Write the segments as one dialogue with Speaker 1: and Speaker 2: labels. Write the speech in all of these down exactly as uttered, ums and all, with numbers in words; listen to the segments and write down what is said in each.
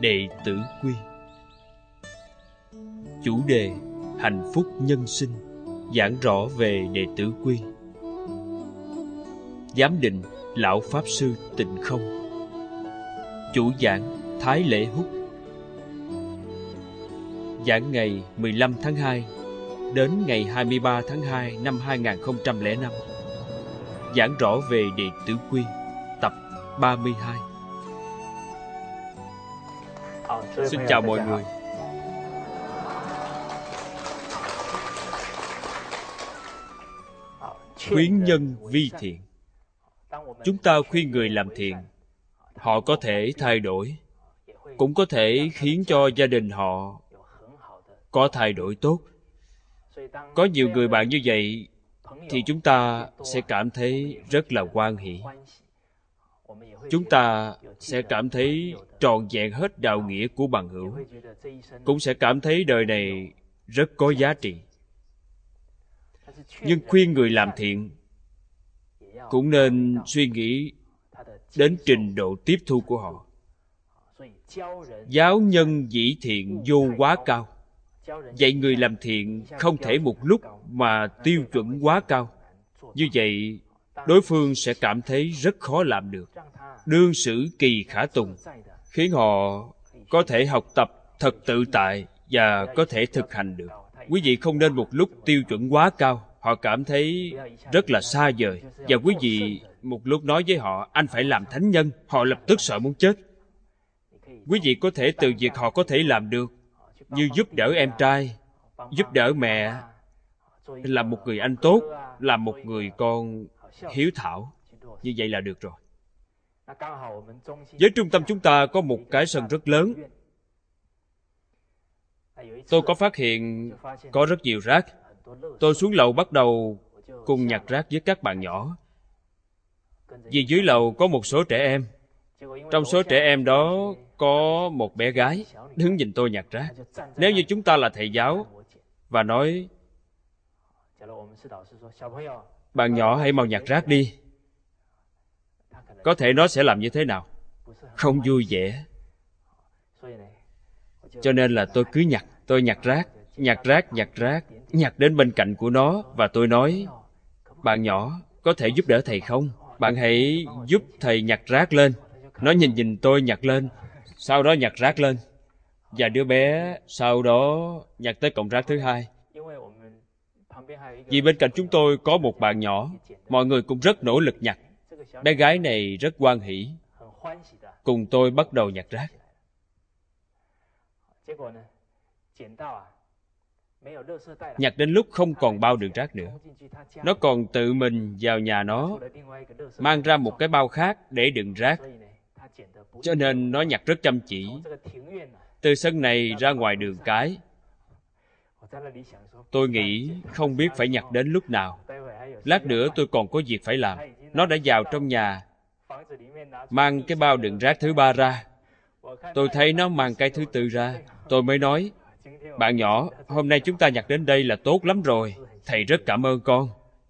Speaker 1: Đệ tử quy. Chủ đề: hạnh phúc nhân sinh, giảng rõ về đệ tử quy. Giám định: Lão Pháp Sư Tịnh Không. Chủ giảng: Thái Lễ Húc. Giảng ngày mười lăm tháng hai đến ngày hai mươi ba tháng hai năm hai nghìn không trăm lẻ năm. Giảng rõ về đệ tử quy, tập ba mươi hai. Xin chào mọi người. Khuyến nhân vi thiện. Chúng ta khuyên người làm thiện, họ có thể thay đổi, cũng có thể khiến cho gia đình họ có thay đổi tốt. Có nhiều người bạn như vậy thì chúng ta sẽ cảm thấy rất là hoan hỷ. Chúng ta sẽ cảm thấy trọn vẹn hết đạo nghĩa của bằng hữu, cũng sẽ cảm thấy đời này rất có giá trị. Nhưng khuyên người làm thiện cũng nên suy nghĩ đến trình độ tiếp thu của họ. Giáo nhân dĩ thiện vô quá cao. Dạy người làm thiện không thể một lúc mà tiêu chuẩn quá cao. Như vậy, đối phương sẽ cảm thấy rất khó làm được. Đương xử kỳ khả tùng, khiến họ có thể học tập thật tự tại và có thể thực hành được. Quý vị không nên một lúc tiêu chuẩn quá cao, họ cảm thấy rất là xa vời. Và quý vị một lúc nói với họ, anh phải làm thánh nhân, họ lập tức sợ muốn chết. Quý vị có thể từ việc họ có thể làm được, như giúp đỡ em trai, giúp đỡ mẹ, làm một người anh tốt, làm một người con hiếu thảo. Như vậy là được rồi. Với trung tâm chúng ta có một cái sân rất lớn. Tôi có phát hiện có rất nhiều rác. Tôi xuống lầu bắt đầu cùng nhặt rác với các bạn nhỏ. Vì dưới lầu có một số trẻ em. Trong số trẻ em đó có một bé gái đứng nhìn tôi nhặt rác. Nếu như chúng ta là thầy giáo và nói, bạn nhỏ hãy mau nhặt rác đi, có thể nó sẽ làm như thế nào? Không vui vẻ. Cho nên là tôi cứ nhặt. Tôi nhặt rác, nhặt rác, nhặt rác, nhặt đến bên cạnh của nó. Và tôi nói, bạn nhỏ, có thể giúp đỡ thầy không? Bạn hãy giúp thầy nhặt rác lên. Nó nhìn nhìn tôi nhặt lên, sau đó nhặt rác lên. Và đứa bé sau đó nhặt tới cọng rác thứ hai. Vì bên cạnh chúng tôi có một bạn nhỏ, mọi người cũng rất nỗ lực nhặt. Bé gái này rất hoan hỉ, cùng tôi bắt đầu nhặt rác. Nhặt đến lúc không còn bao đựng rác nữa, nó còn tự mình vào nhà nó mang ra một cái bao khác để đựng rác. Cho nên nó nhặt rất chăm chỉ. Từ sân này ra ngoài đường cái, tôi nghĩ không biết phải nhặt đến lúc nào. Lát nữa tôi còn có việc phải làm. Nó đã vào trong nhà, mang cái bao đựng rác thứ ba ra. Tôi thấy nó mang cái thứ tư ra. Tôi mới nói, bạn nhỏ, hôm nay chúng ta nhặt đến đây là tốt lắm rồi. Thầy rất cảm ơn con.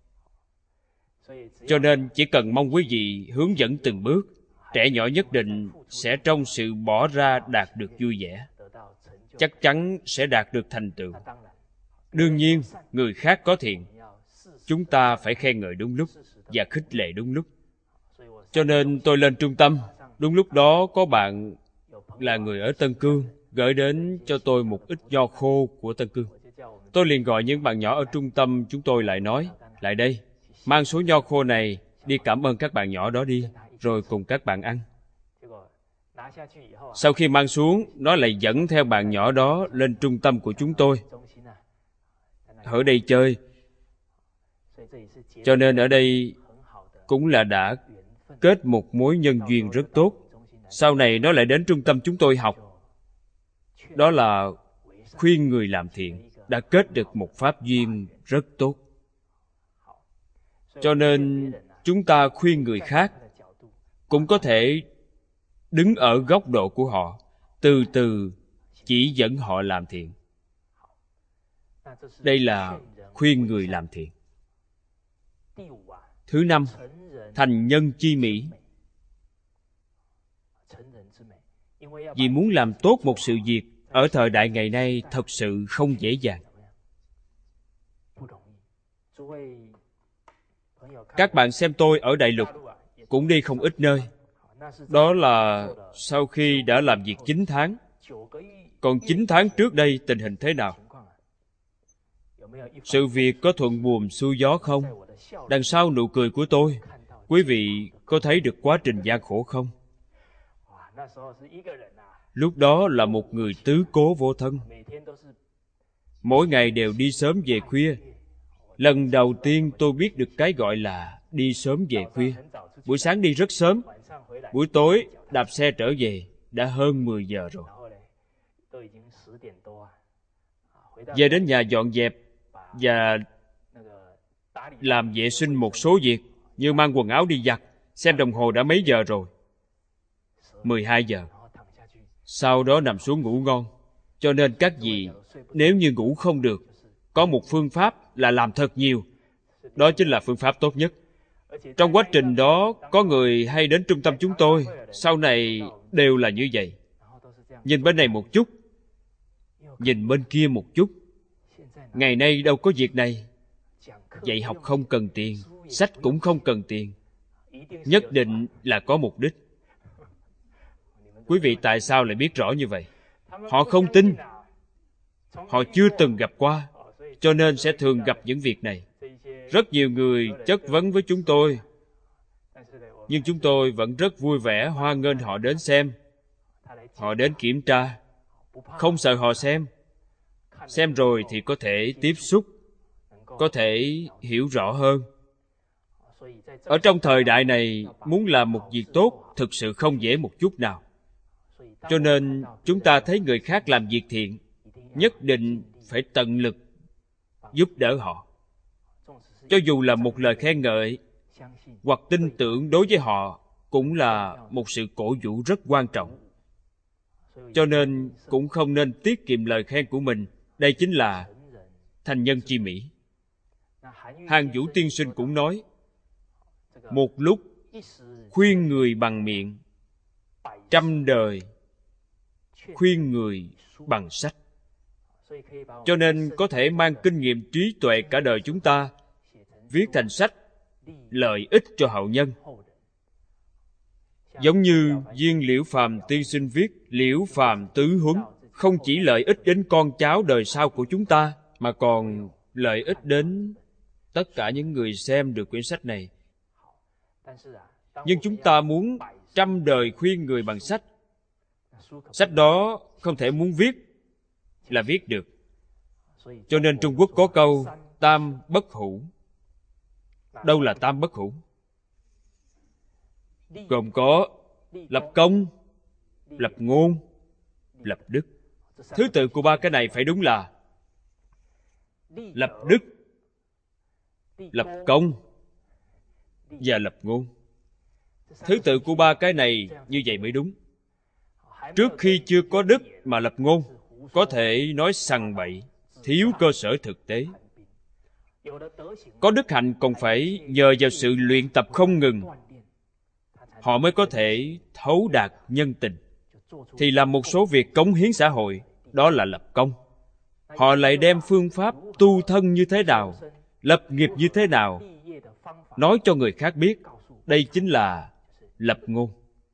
Speaker 1: Cho nên chỉ cần mong quý vị hướng dẫn từng bước, trẻ nhỏ nhất định sẽ trong sự bỏ ra đạt được vui vẻ. Chắc chắn sẽ đạt được thành tựu. Đương nhiên, người khác có thiện, chúng ta phải khen ngợi đúng lúc và khích lệ đúng lúc. Cho nên tôi lên trung tâm. Đúng lúc đó có bạn là người ở Tân Cương gửi đến cho tôi một ít nho khô của Tân Cương. Tôi liền gọi những bạn nhỏ ở trung tâm chúng tôi lại nói, lại đây, mang số nho khô này đi cảm ơn các bạn nhỏ đó đi, rồi cùng các bạn ăn. Sau khi mang xuống, nó lại dẫn theo bạn nhỏ đó lên trung tâm của chúng tôi, ở đây chơi. Cho nên ở đây cũng là đã kết một mối nhân duyên rất tốt. Sau này nó lại đến trung tâm chúng tôi học. Đó là khuyên người làm thiện, đã kết được một pháp duyên rất tốt. Cho nên chúng ta khuyên người khác cũng có thể đứng ở góc độ của họ, từ từ chỉ dẫn họ làm thiện. Đây là khuyên người làm thiện. Thứ năm, thành nhân chi mỹ. Vì muốn làm tốt một sự việc ở thời đại ngày nay thật sự không dễ dàng. Các bạn xem tôi ở Đại Lục cũng đi không ít nơi. Đó là sau khi đã làm việc chín tháng. Còn chín tháng trước đây tình hình thế nào? Sự việc có thuận buồm xuôi gió không? Đằng sau nụ cười của tôi, quý vị có thấy được quá trình gian khổ không? Lúc đó là một người tứ cố vô thân. Mỗi ngày đều đi sớm về khuya. Lần đầu tiên tôi biết được cái gọi là đi sớm về khuya. Buổi sáng đi rất sớm, buổi tối đạp xe trở về đã hơn mười giờ rồi. Về đến nhà dọn dẹp và làm vệ sinh một số việc, như mang quần áo đi giặt, xem đồng hồ đã mấy giờ rồi. mười hai giờ. Sau đó nằm xuống ngủ ngon. Cho nên các vị, nếu như ngủ không được, có một phương pháp là làm thật nhiều. Đó chính là phương pháp tốt nhất. Trong quá trình đó, có người hay đến trung tâm chúng tôi, sau này đều là như vậy. Nhìn bên này một chút, nhìn bên kia một chút. Ngày nay đâu có việc này. Dạy học không cần tiền, sách cũng không cần tiền. Nhất định là có mục đích. Quý vị tại sao lại biết rõ như vậy? Họ không tin. Họ chưa từng gặp qua, cho nên sẽ thường gặp những việc này. Rất nhiều người chất vấn với chúng tôi, nhưng chúng tôi vẫn rất vui vẻ hoan nghênh họ đến xem. Họ đến kiểm tra, không sợ họ xem. Xem rồi thì có thể tiếp xúc, có thể hiểu rõ hơn. Ở trong thời đại này, muốn làm một việc tốt thực sự không dễ một chút nào. Cho nên chúng ta thấy người khác làm việc thiện, nhất định phải tận lực giúp đỡ họ. Cho dù là một lời khen ngợi hoặc tin tưởng đối với họ cũng là một sự cổ vũ rất quan trọng. Cho nên cũng không nên tiết kiệm lời khen của mình. Đây chính là thành nhân chi mỹ. Hàng Vũ tiên sinh cũng nói, một lúc khuyên người bằng miệng, trăm đời khuyên người bằng sách. Cho nên có thể mang kinh nghiệm trí tuệ cả đời chúng ta viết thành sách, lợi ích cho hậu nhân. Giống như viên Liễu Phàm tiên sinh viết Liễu Phàm tứ huấn, không chỉ lợi ích đến con cháu đời sau của chúng ta, mà còn lợi ích đến tất cả những người xem được quyển sách này. Nhưng chúng ta muốn trăm đời khuyên người bằng sách. Sách đó không thể muốn viết là viết được. Cho nên Trung Quốc có câu tam bất hủ. Đâu là tam bất hủ? Gồm có lập công, lập ngôn, lập đức. Thứ tự của ba cái này phải đúng là lập đức, lập công và lập ngôn. Thứ tự của ba cái này như vậy mới đúng. Trước khi chưa có đức mà lập ngôn, có thể nói sằng bậy, thiếu cơ sở thực tế. Có đức hạnh còn phải nhờ vào sự luyện tập không ngừng, họ mới có thể thấu đạt nhân tình, thì làm một số việc cống hiến xã hội, đó là lập công. Họ lại đem phương pháp tu thân như thế nào, lập nghiệp như thế nào, nói cho người khác biết. Đây chính là lập ngôn.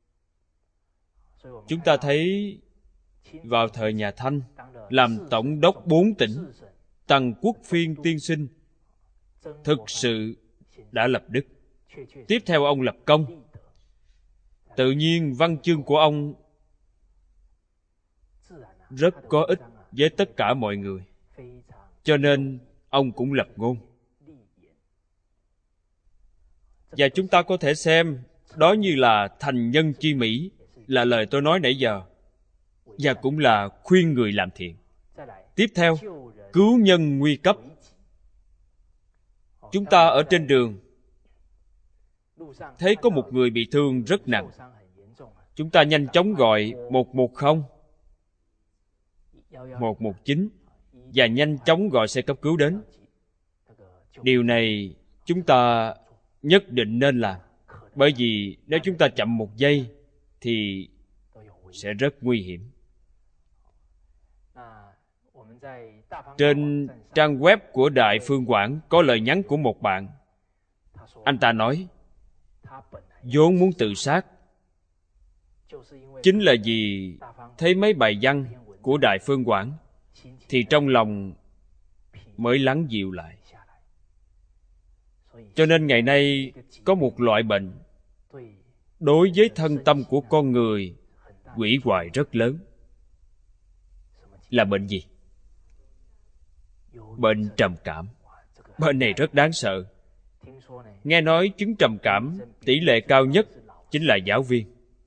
Speaker 1: Chúng ta thấy vào thời nhà Thanh, làm tổng đốc bốn tỉnh, Tần Quốc Phiên tiên sinh thực sự đã lập đức. Tiếp theo ông lập công. Tự nhiên văn chương của ông rất có ích với tất cả mọi người. Cho nên ông cũng lập ngôn. Và chúng ta có thể xem đó như là thành nhân chi mỹ, là lời tôi nói nãy giờ, và cũng là khuyên người làm thiện. Tiếp theo, cứu nhân nguy cấp. Chúng ta ở trên đường thấy có một người bị thương rất nặng, chúng ta nhanh chóng gọi một một không, một một chín và nhanh chóng gọi xe cấp cứu đến. Điều này chúng ta nhất định nên làm, bởi vì nếu chúng ta chậm một giây thì sẽ rất nguy hiểm. Trên trang web của Đại Phương Quảng có lời nhắn của một bạn. Anh ta nói, vốn muốn tự sát, chính là vì thấy mấy bài văn của Đại Phương Quảng thì trong lòng mới lắng dịu lại. Cho nên ngày nay có một loại bệnh đối với thân tâm của con người hủy hoại rất lớn. Là bệnh gì? Bệnh trầm cảm. Bệnh này rất đáng sợ. Nghe nói chứng trầm cảm tỷ lệ cao nhất chính là giáo viên.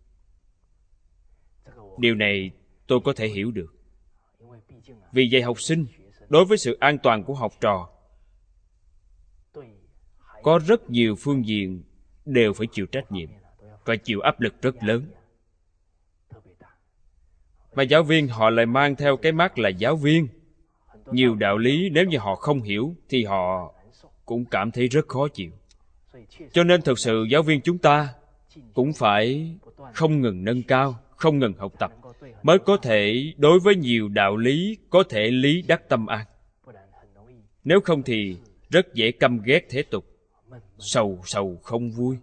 Speaker 1: Điều này tôi có thể hiểu được. Vì dạy học sinh, đối với sự an toàn của học trò, có rất nhiều phương diện đều phải chịu trách nhiệm và chịu áp lực rất lớn. Mà giáo viên họ lại mang theo cái mác là giáo viên. Nhiều đạo lý nếu như họ không hiểu thì họ cũng cảm thấy rất khó chịu. Cho nên thực sự giáo viên chúng ta cũng phải không ngừng nâng cao, không ngừng học tập, mới có thể đối với nhiều đạo lý có thể lý đắc tâm an. Nếu không thì rất dễ căm ghét thế tục, sầu sầu không vui.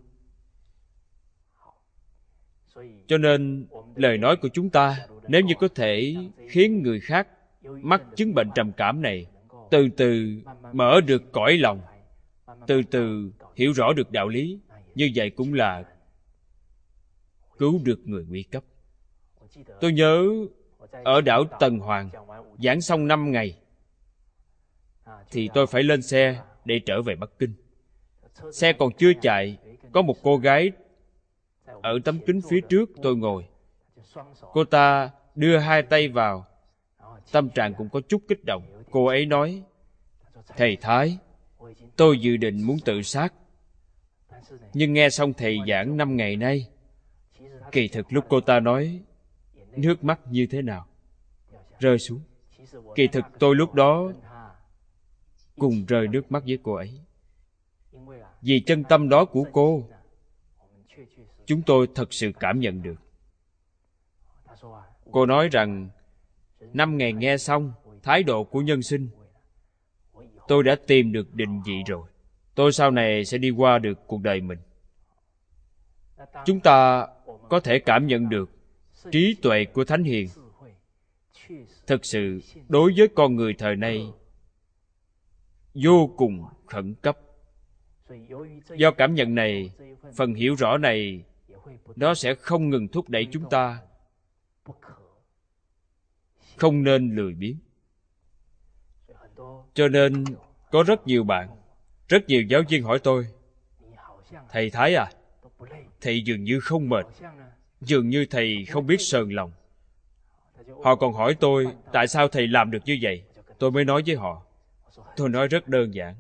Speaker 1: Cho nên lời nói của chúng ta nếu như có thể khiến người khác mắc chứng bệnh trầm cảm này từ từ mở được cõi lòng, từ từ hiểu rõ được đạo lý, như vậy cũng là cứu được người nguy cấp. Tôi nhớ ở đảo Tần Hoàng giảng xong năm ngày thì tôi phải lên xe để trở về Bắc Kinh. Xe còn chưa chạy, có một cô gái ở tấm kính phía trước tôi ngồi. Cô ta đưa hai tay vào, tâm trạng cũng có chút kích động. Cô ấy nói, thầy Thái, tôi dự định muốn tự sát, nhưng nghe xong thầy giảng năm ngày nay, kỳ thực lúc cô ta nói, nước mắt như thế nào rơi xuống. Kỳ thực tôi lúc đó cùng rơi nước mắt với cô ấy. Vì chân tâm đó của cô, chúng tôi thật sự cảm nhận được. Cô nói rằng, năm ngày nghe xong thái độ của nhân sinh, tôi đã tìm được định vị rồi. Tôi sau này sẽ đi qua được cuộc đời mình. Chúng ta có thể cảm nhận được trí tuệ của Thánh Hiền. Thực sự, đối với con người thời nay, vô cùng khẩn cấp. Do cảm nhận này, phần hiểu rõ này, nó sẽ không ngừng thúc đẩy chúng ta không nên lười biếng. Cho nên có rất nhiều bạn, rất nhiều giáo viên hỏi tôi, thầy Thái à, thầy dường như không mệt, dường như thầy không biết sờn lòng. Họ còn hỏi tôi tại sao thầy làm được như vậy. Tôi mới nói với họ, tôi nói rất đơn giản.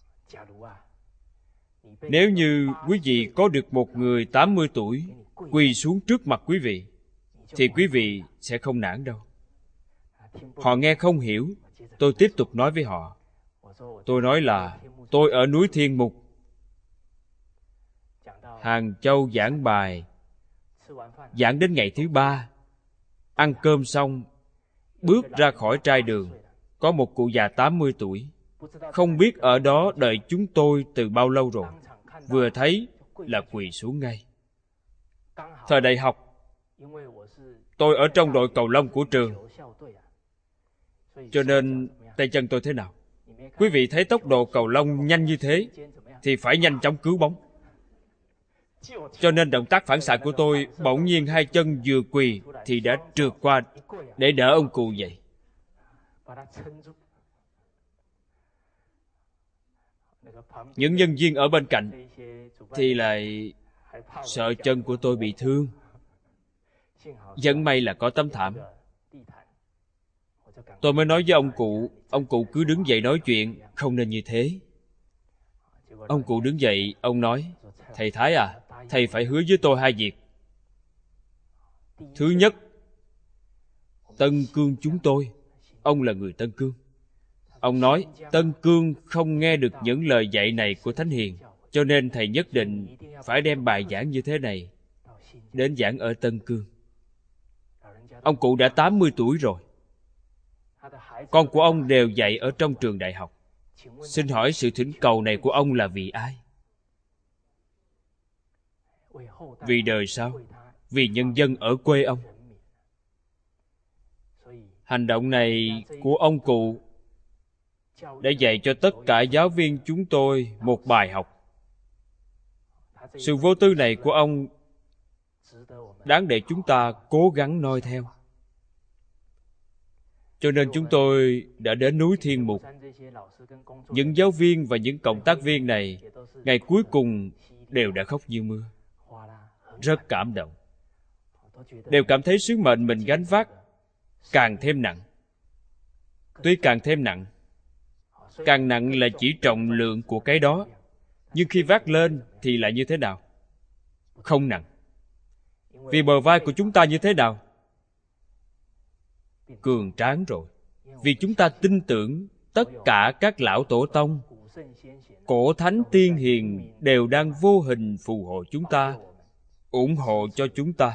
Speaker 1: Nếu như quý vị có được một người tám mươi tuổi quỳ xuống trước mặt quý vị, thì quý vị sẽ không nản đâu. Họ nghe không hiểu, tôi tiếp tục nói với họ. Tôi nói là tôi ở núi Thiên Mục, Hàng Châu giảng bài, giảng đến ngày thứ ba, ăn cơm xong, bước ra khỏi trai đường, có một cụ già tám mươi tuổi, không biết ở đó đợi chúng tôi từ bao lâu rồi, vừa thấy là quỳ xuống ngay. Thời đại học, tôi ở trong đội cầu lông của trường, cho nên tay chân tôi thế nào? Quý vị thấy tốc độ cầu lông nhanh như thế thì phải nhanh chóng cứu bóng. Cho nên động tác phản xạ của tôi, bỗng nhiên hai chân vừa quỳ thì đã trượt qua để đỡ ông cụ dậy. Những nhân viên ở bên cạnh thì lại sợ chân của tôi bị thương. Vẫn may là có tấm thảm. Tôi mới nói với ông cụ, ông cụ cứ đứng dậy nói chuyện, không nên như thế. Ông cụ đứng dậy, ông nói, thầy Thái à, thầy phải hứa với tôi hai việc. Thứ nhất, Tân Cương chúng tôi, ông là người Tân Cương. Ông nói, Tân Cương không nghe được những lời dạy này của Thánh Hiền, cho nên thầy nhất định phải đem bài giảng như thế này đến giảng ở Tân Cương. Ông cụ đã tám mươi tuổi rồi. Con của ông đều dạy ở trong trường đại học. Xin hỏi sự thỉnh cầu này của ông là vì ai? Vì đời sau, vì nhân dân ở quê ông. Hành động này của ông cụ để dạy cho tất cả giáo viên chúng tôi một bài học. Sự vô tư này của ông đáng để chúng ta cố gắng noi theo. Cho nên chúng tôi đã đến núi Thiên Mục. Những giáo viên và những cộng tác viên này, ngày cuối cùng đều đã khóc như mưa. Rất cảm động. Đều cảm thấy sứ mệnh mình gánh vác càng thêm nặng. Tuy càng thêm nặng, càng nặng là chỉ trọng lượng của cái đó, nhưng khi vác lên thì lại như thế nào? Không nặng. Vì bờ vai của chúng ta như thế nào? Cường tráng rồi. Vì chúng ta tin tưởng tất cả các lão tổ tông, cổ thánh tiên hiền đều đang vô hình phù hộ chúng ta, ủng hộ cho chúng ta.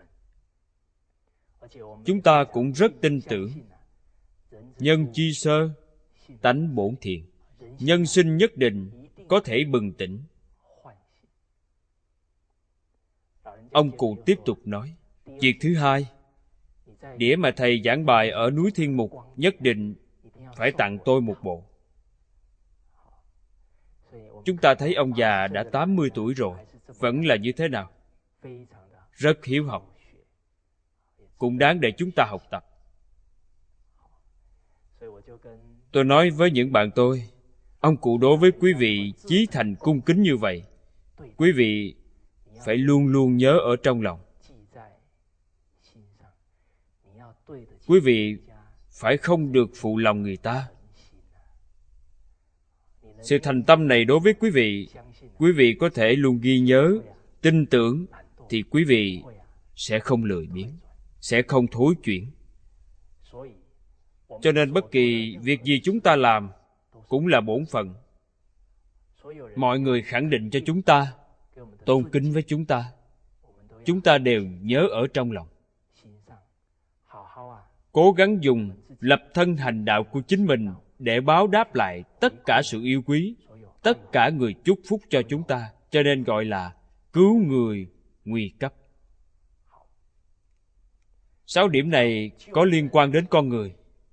Speaker 1: Chúng ta cũng rất tin tưởng nhân chi sơ, tánh bổn thiện. Nhân sinh nhất định có thể bừng tỉnh. Ông cụ tiếp tục nói, việc thứ hai, đĩa mà thầy giảng bài ở núi Thiên Mục nhất định phải tặng tôi một bộ. Chúng ta thấy ông già đã tám mươi tuổi rồi, vẫn là như thế nào? Rất hiếu học, cũng đáng để chúng ta học tập. Tôi nói với những bạn tôi, ông cụ đối với quý vị chí thành cung kính như vậy, quý vị phải luôn luôn nhớ ở trong lòng. Quý vị phải không được phụ lòng người ta. Sự thành tâm này đối với quý vị, quý vị có thể luôn ghi nhớ, tin tưởng, thì quý vị sẽ không lười biếng, sẽ không thối chuyển. Cho nên bất kỳ việc gì chúng ta làm cũng là bổn phận. Mọi người khẳng định cho chúng ta, tôn kính với chúng ta, chúng ta đều nhớ ở trong lòng. Cố gắng dùng lập thân hành đạo của chính mình để báo đáp lại tất cả sự yêu quý, tất cả người chúc phúc cho chúng ta, cho nên gọi là cứu người nguy cấp. Sáu điểm này có liên quan đến con người.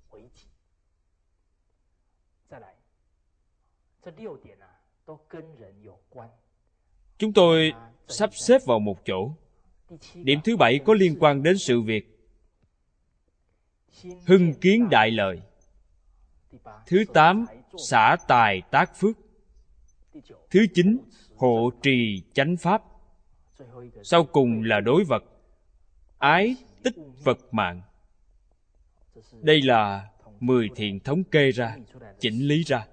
Speaker 1: Chúng tôi sắp xếp vào một chỗ. Điểm thứ bảy có liên quan đến sự việc hưng kiến đại lợi. Thứ tám, xả tài tác phước. Thứ chín, hộ trì chánh pháp. Sau cùng là đối vật, ái tích vật mạng. Đây là mười thiện thống kê ra, chỉnh lý ra.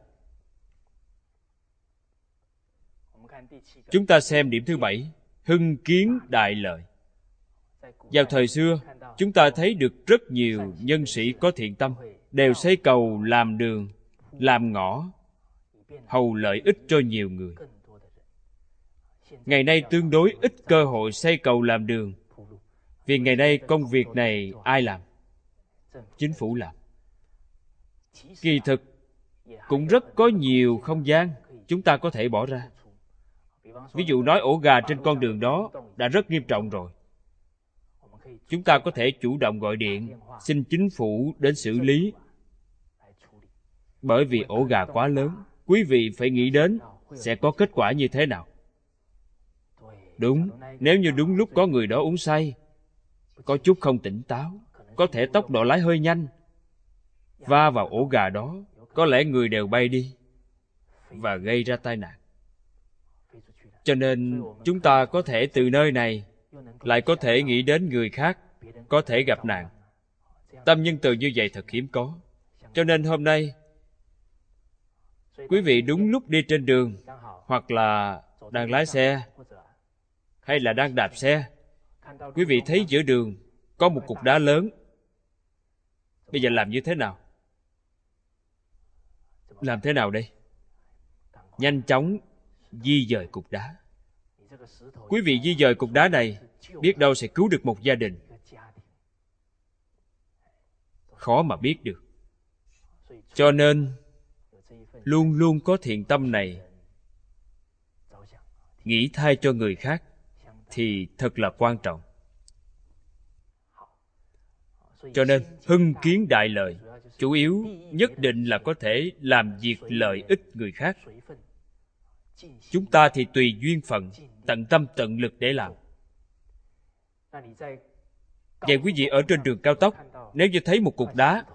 Speaker 1: Chúng ta xem điểm thứ bảy, hưng kiến đại lợi. Vào thời xưa, chúng ta thấy được rất nhiều nhân sĩ có thiện tâm, đều xây cầu làm đường, làm ngõ, hầu lợi ích cho nhiều người. Ngày nay tương đối ít cơ hội xây cầu làm đường, vì ngày nay công việc này ai làm? Chính phủ làm. Kỳ thực cũng rất có nhiều không gian chúng ta có thể bỏ ra. Ví dụ nói ổ gà trên con đường đó đã rất nghiêm trọng rồi. Chúng ta có thể chủ động gọi điện xin chính phủ đến xử lý. Bởi vì ổ gà quá lớn, quý vị phải nghĩ đến sẽ có kết quả như thế nào. Đúng, nếu như đúng lúc có người đó uống say, có chút không tỉnh táo, có thể tốc độ lái hơi nhanh, va vào ổ gà đó, có lẽ người đều bay đi và gây ra tai nạn. Cho nên chúng ta có thể từ nơi này lại có thể nghĩ đến người khác có thể gặp nạn. Tâm nhân từ như vậy thật hiếm có. Cho nên hôm nay quý vị đúng lúc đi trên đường, hoặc là đang lái xe, hay là đang đạp xe, quý vị thấy giữa đường có một cục đá lớn. Bây giờ làm như thế nào? Làm thế nào đây? Nhanh chóng di dời cục đá. Quý vị di dời cục đá này, biết đâu sẽ cứu được một gia đình. khó mà biết được. Cho nên luôn luôn có thiện tâm này, nghĩ thay cho người khác thì thật là quan trọng. Cho nên hưng kiến đại lợi, chủ yếu nhất định là có thể làm việc lợi ích người khác. Chúng ta thì tùy duyên phận, tận tâm tận lực để làm. Vậy quý vị ở trên đường cao tốc, nếu như thấy một cục đá,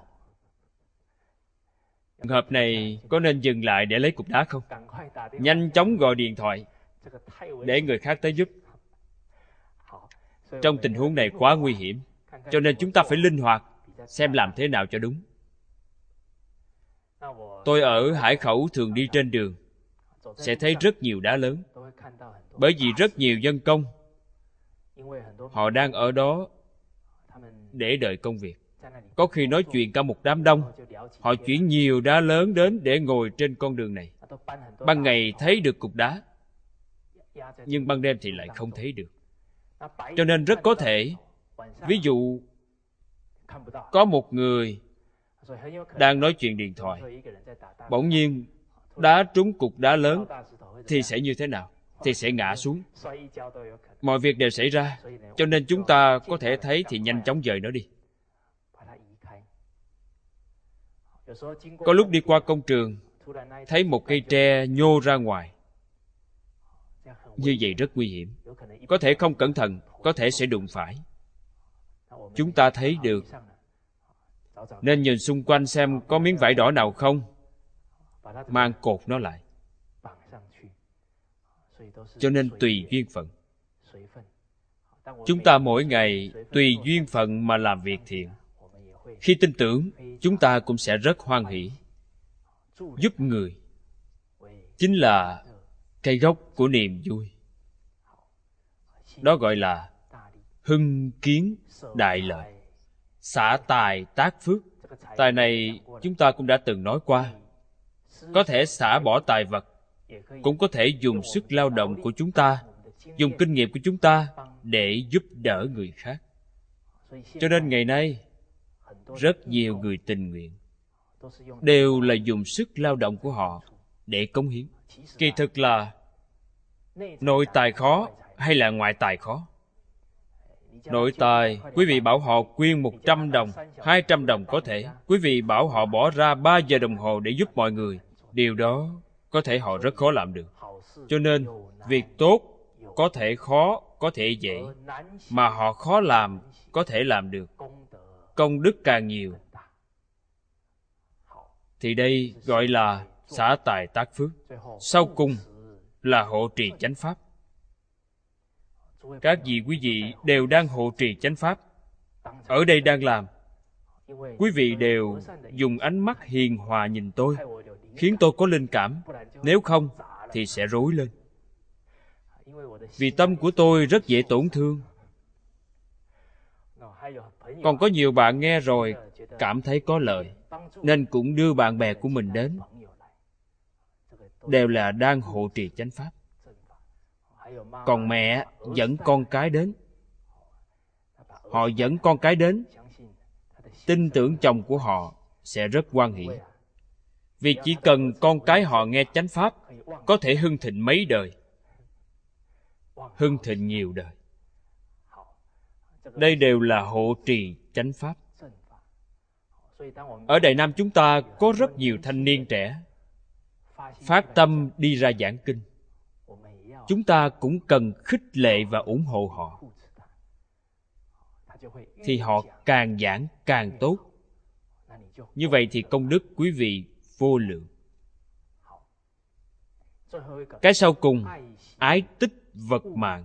Speaker 1: trường hợp này có nên dừng lại để lấy cục đá không? Nhanh chóng gọi điện thoại để người khác tới giúp. Trong tình huống này quá nguy hiểm, cho nên chúng ta phải linh hoạt, xem làm thế nào cho đúng. Tôi ở Hải Khẩu thường đi trên đường, sẽ thấy rất nhiều đá lớn. Bởi vì rất nhiều dân công, họ đang ở đó để đợi công việc. Có khi nói chuyện cả một đám đông, họ chuyển nhiều đá lớn đến để ngồi trên con đường này. Ban ngày thấy được cục đá, nhưng ban đêm thì lại không thấy được. Cho nên rất có thể, ví dụ có một người đang nói chuyện điện thoại, bỗng nhiên đá trúng cục đá lớn, thì sẽ như thế nào? Thì sẽ ngã xuống. Mọi việc đều xảy ra, cho nên chúng ta có thể thấy thì nhanh chóng dời nó đi. Có lúc đi qua công trường, thấy một cây tre nhô ra ngoài, như vậy rất nguy hiểm. Có thể không cẩn thận, có thể sẽ đụng phải. Chúng ta thấy được, nên nhìn xung quanh xem có miếng vải đỏ nào không, mang cột nó lại. Cho nên tùy duyên phận. Chúng ta mỗi ngày tùy duyên phận mà làm việc thiện. Khi tin tưởng, chúng ta cũng sẽ rất hoan hỷ. Giúp người chính là cây gốc của niềm vui. Đó gọi là hưng kiến đại lợi, xả tài tác phước. Tài này chúng ta cũng đã từng nói qua. Có thể xả bỏ tài vật, cũng có thể dùng sức lao động của chúng ta, dùng kinh nghiệm của chúng ta để giúp đỡ người khác. Cho nên ngày nay rất nhiều người tình nguyện đều là dùng sức lao động của họ để cống hiến. Kỳ thực là nội tài khó hay là ngoại tài khó? Nội tài, quý vị bảo họ quyên một trăm đồng, hai trăm đồng có thể. Quý vị bảo họ bỏ ra ba giờ đồng hồ để giúp mọi người, điều đó có thể họ rất khó làm được. Cho nên việc tốt có thể khó, có thể dễ, mà họ khó làm có thể làm được, công đức càng nhiều, thì đây gọi là xả tài tác phước. Sau cùng là hộ trì chánh pháp. Các vị quý vị đều đang hộ trì chánh pháp, ở đây đang làm. Quý vị đều dùng ánh mắt hiền hòa nhìn tôi, khiến tôi có linh cảm. Nếu không thì sẽ rối lên. Vì tâm của tôi rất dễ tổn thương. Còn có nhiều bạn nghe rồi cảm thấy có lợi, nên cũng đưa bạn bè của mình đến. Đều là đang hộ trì chánh pháp. Còn mẹ dẫn con cái đến, họ dẫn con cái đến, tin tưởng chồng của họ sẽ rất hoan hỷ. Vì chỉ cần con cái họ nghe chánh pháp, có thể hưng thịnh mấy đời, hưng thịnh nhiều đời. Đây đều là hộ trì chánh pháp. Ở Đại Nam chúng ta có rất nhiều thanh niên trẻ phát tâm đi ra giảng kinh. Chúng ta cũng cần khích lệ và ủng hộ họ, thì họ càng giảng càng tốt. Như vậy thì công đức quý vị vô lượng. Cái sau cùng, ái tích vật mạng.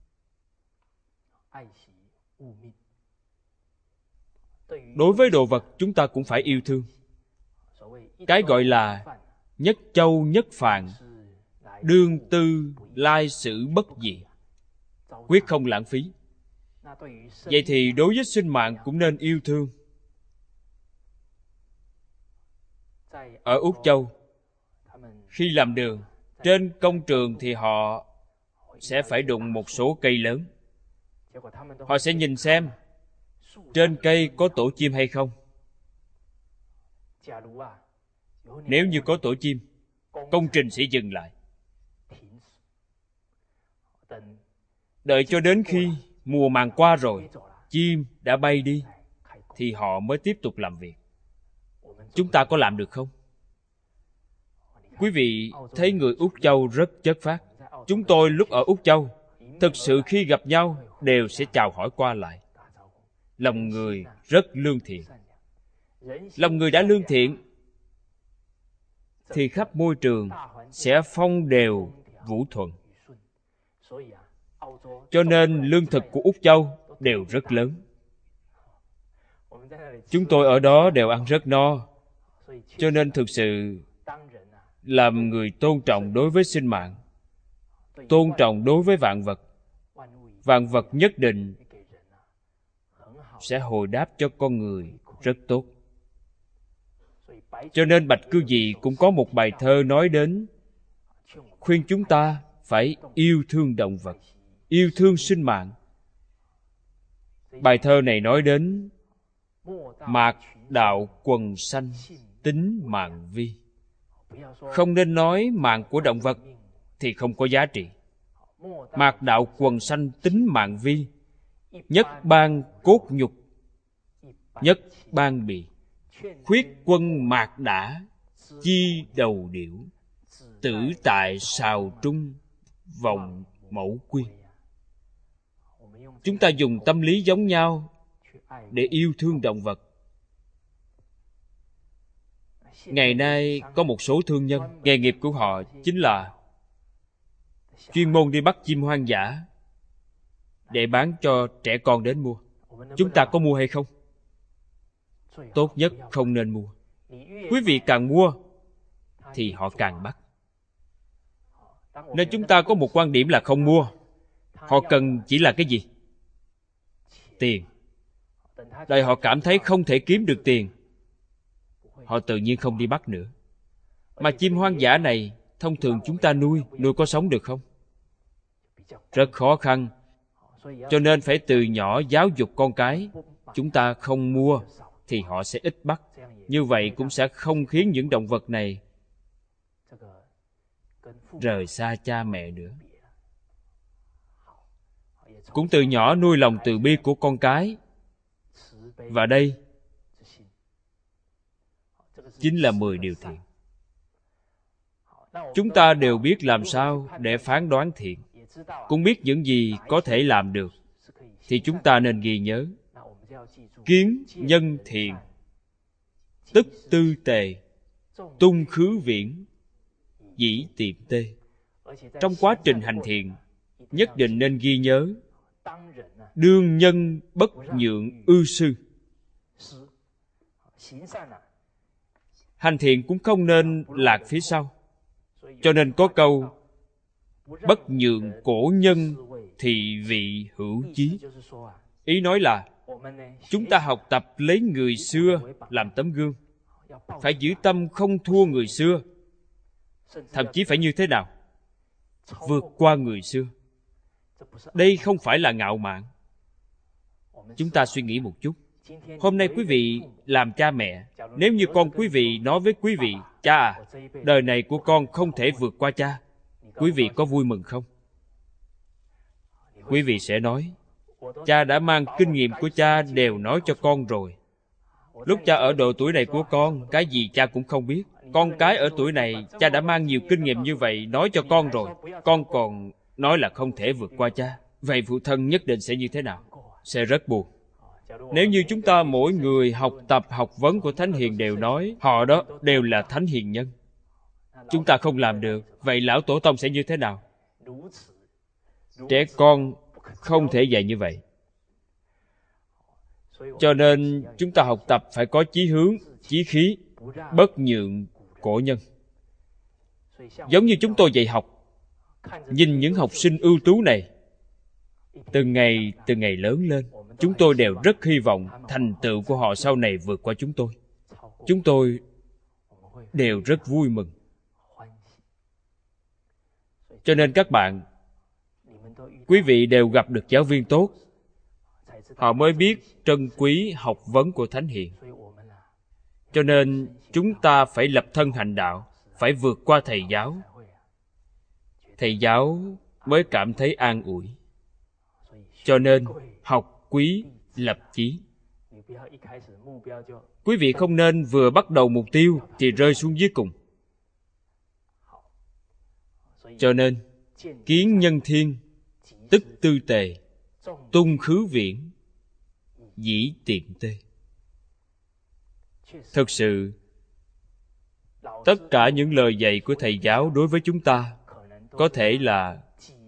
Speaker 1: Đối với đồ vật chúng ta cũng phải yêu thương. Cái gọi là nhất châu nhất phạn, đương tư lai xử bất dị, quyết không lãng phí. Vậy thì đối với sinh mạng cũng nên yêu thương. Ở Úc Châu, khi làm đường, trên công trường thì họ sẽ phải đụng một số cây lớn. Họ sẽ nhìn xem trên cây có tổ chim hay không. Nếu như có tổ chim, công trình sẽ dừng lại. Đợi cho đến khi mùa màng qua rồi, chim đã bay đi, thì họ mới tiếp tục làm việc. Chúng ta có làm được không? Quý vị thấy người Úc Châu rất chất phác. Chúng tôi lúc ở Úc Châu, thực sự khi gặp nhau đều sẽ chào hỏi qua lại. Lòng người rất lương thiện. Lòng người đã lương thiện thì khắp môi trường sẽ phong đều vũ thuận. Cho nên lương thực của Úc Châu đều rất lớn. Chúng tôi ở đó đều ăn rất no. Cho nên thực sự làm người tôn trọng đối với sinh mạng, tôn trọng đối với vạn vật. Vạn vật nhất định sẽ hồi đáp cho con người rất tốt. Cho nên Bạch Cư Dị cũng có một bài thơ nói đến khuyên chúng ta phải yêu thương động vật, yêu thương sinh mạng. Bài thơ này nói đến mạc đạo quần sanh, tính mạng vi. Không nên nói mạng của động vật thì không có giá trị. Mạc đạo quần sanh, tính mạng vi. Nhất ban cốt nhục, nhất ban bì. Khuyết quân mạc đã, chi đầu điểu. Tử tại sào trung, vọng mẫu quyên. Chúng ta dùng tâm lý giống nhau để yêu thương động vật. Ngày nay có một số thương nhân, nghề nghiệp của họ chính là chuyên môn đi bắt chim hoang dã để bán cho trẻ con đến mua. Chúng ta có mua hay không? Tốt nhất không nên mua. Quý vị càng mua thì họ càng bắt. Nên chúng ta có một quan điểm là không mua. Họ cần chỉ là cái gì? Tiền. Đợi họ cảm thấy không thể kiếm được tiền, họ tự nhiên không đi bắt nữa. Mà chim hoang dã này thông thường chúng ta nuôi, nuôi có sống được không? Rất khó khăn. Cho nên phải từ nhỏ giáo dục con cái. Chúng ta không mua thì họ sẽ ít bắt. Như vậy cũng sẽ không khiến những động vật này rời xa cha mẹ nữa. Cũng từ nhỏ nuôi lòng từ bi của con cái. Và đây chính là mười điều thiện. Chúng ta đều biết làm sao để phán đoán thiện, cũng biết những gì có thể làm được, thì chúng ta nên ghi nhớ. Kiến nhân thiện, tức tư tề, tung khứ viễn, dĩ tiệm tê. Trong quá trình hành thiện, nhất định nên ghi nhớ đương nhân bất nhượng ư sư. Hành thiện cũng không nên lạc phía sau. Cho nên có câu bất nhượng cổ nhân thì vị hữu chí. Ý nói là chúng ta học tập lấy người xưa làm tấm gương, phải giữ tâm không thua người xưa, thậm chí phải như thế nào? Vượt qua người xưa. Đây không phải là ngạo mạn. Chúng ta suy nghĩ một chút. Hôm nay quý vị làm cha mẹ, nếu như con quý vị nói với quý vị: cha à, đời này của con không thể vượt qua cha, quý vị có vui mừng không? Quý vị sẽ nói: cha đã mang kinh nghiệm của cha đều nói cho con rồi. Lúc cha ở độ tuổi này của con, cái gì cha cũng không biết. Con cái ở tuổi này, cha đã mang nhiều kinh nghiệm như vậy nói cho con rồi. Con còn nói là không thể vượt qua cha. Vậy phụ thân nhất định sẽ như thế nào? Sẽ rất buồn. Nếu như chúng ta mỗi người học tập học vấn của Thánh Hiền đều nói họ đó đều là Thánh Hiền nhân, chúng ta không làm được, vậy lão tổ tông sẽ như thế nào? Trẻ con không thể dạy như vậy. Cho nên chúng ta học tập phải có chí hướng, chí khí, bất nhượng cổ nhân. Giống như chúng tôi dạy học, nhìn những học sinh ưu tú này từng ngày từng ngày lớn lên, chúng tôi đều rất hy vọng thành tựu của họ sau này vượt qua chúng tôi. Chúng tôi đều rất vui mừng. Cho nên các bạn, quý vị đều gặp được giáo viên tốt, họ mới biết trân quý học vấn của Thánh Hiền. Cho nên chúng ta phải lập thân hành đạo, phải vượt qua thầy giáo. Thầy giáo mới cảm thấy an ủi. Cho nên học quý lập chí. Quý vị không nên vừa bắt đầu mục tiêu thì rơi xuống dưới cùng. Cho nên kiến nhân thiên, tức tư tề, tung khứ viễn, dĩ tiệm tê. Thực sự, tất cả những lời dạy của thầy giáo đối với chúng ta có thể là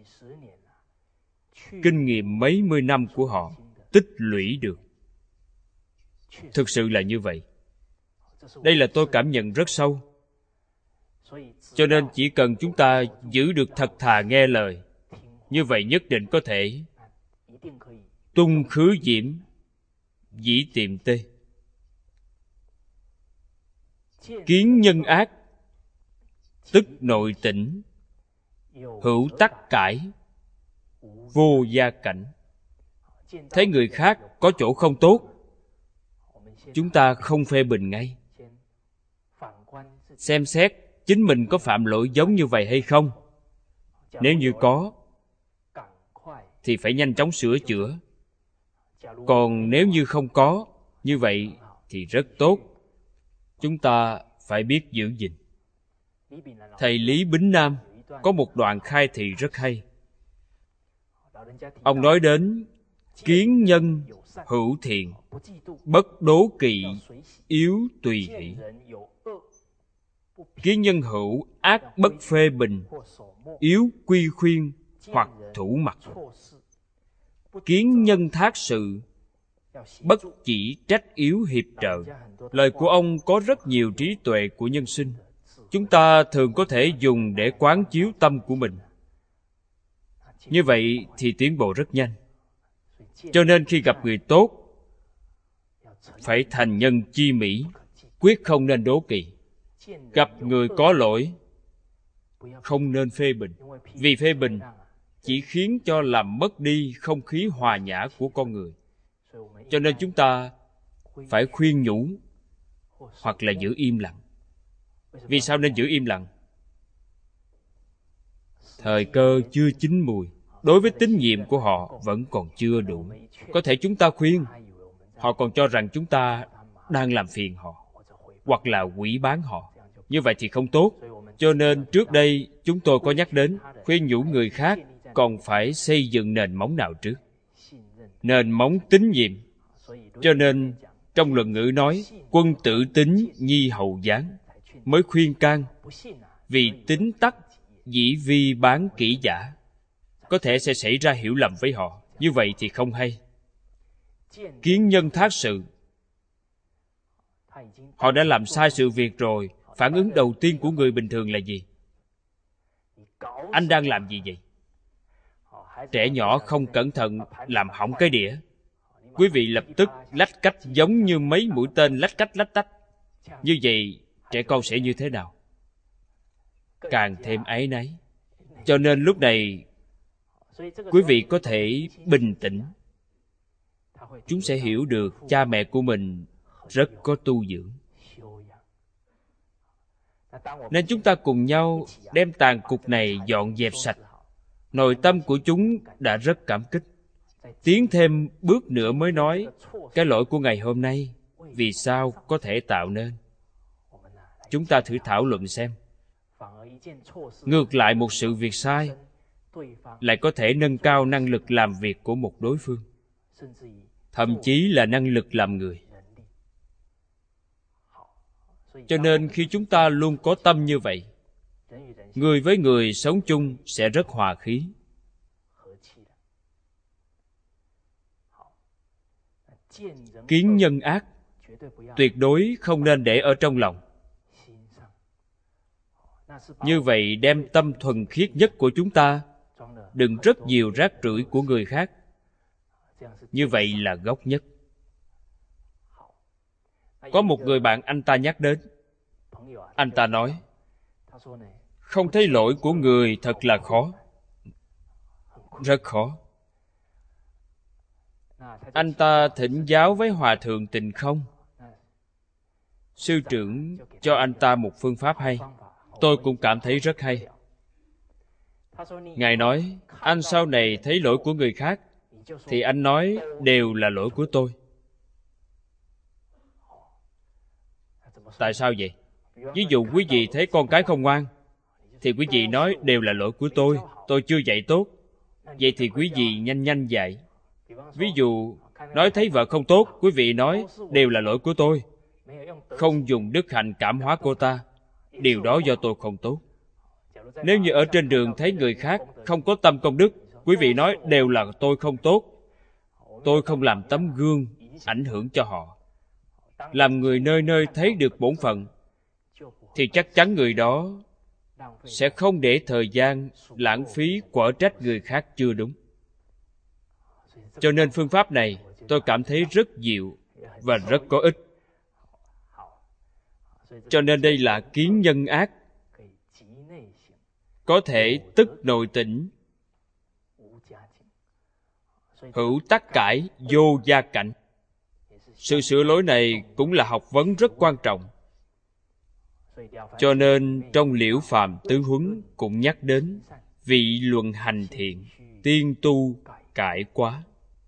Speaker 1: kinh nghiệm mấy mươi năm của họ tích lũy được. Thực sự là như vậy. Đây là tôi cảm nhận rất sâu. Cho nên chỉ cần chúng ta giữ được thật thà nghe lời, như vậy nhất định có thể tung khứ diễm, dĩ tiệm tê. Kiến nhân ác, tức nội tỉnh, hữu tắc cải, vô gia cảnh. Thấy người khác có chỗ không tốt, chúng ta không phê bình ngay. Xem xét chính mình có phạm lỗi giống như vậy hay không. Nếu như có, thì phải nhanh chóng sửa chữa. Còn nếu như không có, như vậy thì rất tốt. Chúng ta phải biết giữ gìn. Thầy Lý Bính Nam có một đoạn khai thị rất hay. Ông nói đến kiến nhân hữu thiện, bất đố kỵ, yếu tùy hỷ. Kiến nhân hữu ác bất phê bình, yếu quy khuyên hoặc thủ mặc. Kiến nhân thác sự, bất chỉ trách yếu hiệp trợ. Lời của ông có rất nhiều trí tuệ của nhân sinh. Chúng ta thường có thể dùng để quán chiếu tâm của mình. Như vậy thì tiến bộ rất nhanh. Cho nên khi gặp người tốt, phải thành nhân chi mỹ, quyết không nên đố kỵ. Gặp người có lỗi, không nên phê bình. Vì phê bình chỉ khiến cho làm mất đi không khí hòa nhã của con người. Cho nên chúng ta phải khuyên nhủ hoặc là giữ im lặng. Vì sao nên giữ im lặng? Thời cơ chưa chín mùi. Đối với tín nhiệm của họ vẫn còn chưa đủ. Có thể chúng ta khuyên, họ còn cho rằng chúng ta đang làm phiền họ, hoặc là quỷ bán họ. Như vậy thì không tốt. Cho nên trước đây chúng tôi có nhắc đến, khuyên nhủ người khác còn phải xây dựng nền móng nào trước? Nền móng tín nhiệm. Cho nên trong luận ngữ nói, quân tử tín nhi hậu giáng, mới khuyên can. Vì tín tắc dĩ vi bán kỹ giả, có thể sẽ xảy ra hiểu lầm với họ. Như vậy thì không hay. Kiến nhân thác sự, họ đã làm sai sự việc rồi. Phản ứng đầu tiên của người bình thường là gì? Anh đang làm gì vậy? Trẻ nhỏ không cẩn thận làm hỏng cái đĩa, quý vị lập tức lách cách giống như mấy mũi tên lách cách lách tách. Như vậy trẻ con sẽ như thế nào? Càng thêm áy náy. Cho nên lúc này quý vị có thể bình tĩnh. Chúng sẽ hiểu được cha mẹ của mình rất có tu dưỡng. Nên chúng ta cùng nhau đem tàn cục này dọn dẹp sạch. Nội tâm của chúng đã rất cảm kích. Tiến thêm bước nữa mới nói, cái lỗi của ngày hôm nay vì sao có thể tạo nên. Chúng ta thử thảo luận xem. Ngược lại, một sự việc sai lại có thể nâng cao năng lực làm việc của một đối phương, thậm chí là năng lực làm người. Cho nên khi chúng ta luôn có tâm như vậy, người với người sống chung sẽ rất hòa khí. Kiến nhân ác tuyệt đối không nên để ở trong lòng. Như vậy đem tâm thuần khiết nhất của chúng ta đựng rất nhiều rác rưởi của người khác. Như vậy là gốc nhất. Có một người bạn anh ta nhắc đến. Anh ta nói, không thấy lỗi của người thật là khó. Rất khó. Anh ta thỉnh giáo với Hòa Thượng Tịnh Không. sư trưởng cho anh ta một phương pháp hay. Tôi cũng cảm thấy rất hay. Ngài nói, anh sau này thấy lỗi của người khác thì anh nói đều là lỗi của tôi. Tại sao vậy? Ví dụ quý vị thấy con cái không ngoan thì quý vị nói đều là lỗi của tôi, tôi chưa dạy tốt. Vậy thì quý vị nhanh nhanh dạy. Ví dụ nói thấy vợ không tốt, quý vị nói đều là lỗi của tôi, không dùng đức hạnh cảm hóa cô ta, điều đó do tôi không tốt. Nếu như ở trên đường thấy người khác không có tâm công đức, quý vị nói đều là tôi không tốt, tôi không làm tấm gương ảnh hưởng cho họ. Làm người nơi nơi thấy được bổn phận thì chắc chắn người đó sẽ không để thời gian lãng phí quở trách người khác chưa đúng. Cho nên phương pháp này tôi cảm thấy rất diệu và rất có ích. Cho nên đây là kiến nhân ác, có thể tức nội tỉnh, hữu tắc cải vô gia cảnh. Sự sửa lỗi này cũng là học vấn rất quan trọng. Cho nên trong Liễu Phàm Tứ Huấn cũng nhắc đến vị luận hành thiện, tiên tu cải quá.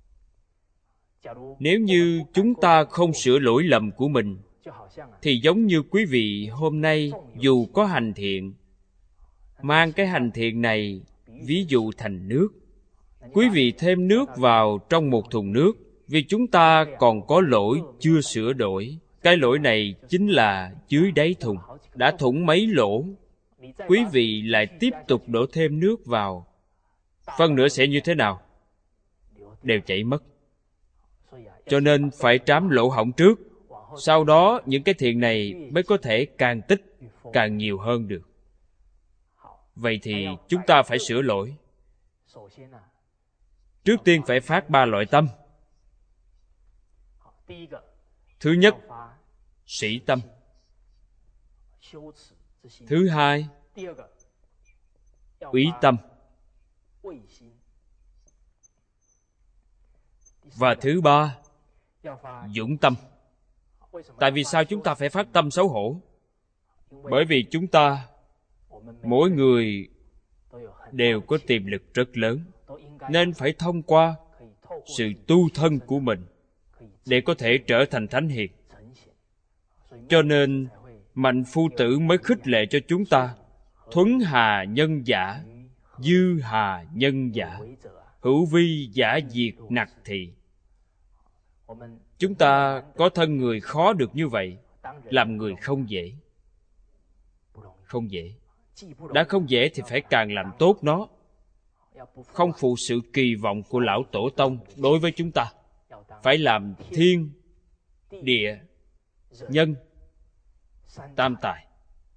Speaker 1: Nếu như chúng ta không sửa lỗi lầm của mình thì giống như quý vị hôm nay dù có hành thiện, mang cái hành thiện này ví dụ thành nước. Quý vị thêm nước vào trong một thùng nước vì chúng ta còn có lỗi chưa sửa đổi. Cái lỗi này chính là dưới đáy thùng đã thủng mấy lỗ. Quý vị lại tiếp tục đổ thêm nước vào, phân nửa sẽ như thế nào? Đều chảy mất. Cho nên phải trám lỗ hổng trước, sau đó những cái thiện này mới có thể càng tích càng nhiều hơn được. Vậy thì chúng ta phải sửa lỗi. Trước tiên phải phát ba loại tâm. Thứ nhất, sĩ tâm. Thứ hai, úy tâm. Và thứ ba, dũng tâm. Tại vì sao chúng ta phải phát tâm xấu hổ? Bởi vì chúng ta, mỗi người đều có tiềm lực rất lớn, nên phải thông qua sự tu thân của mình để có thể trở thành thánh hiền. Cho nên Mạnh Phu Tử mới khích lệ cho chúng ta: thuấn hà nhân giả, dư hà nhân giả, hữu vi giả diệt nặc thị. Chúng ta có thân người khó được như vậy, làm người không dễ. Không dễ. Đã không dễ thì phải càng làm tốt nó, không phụ sự kỳ vọng của lão tổ tông đối với chúng ta. Phải làm thiên, địa, nhân, tam tài.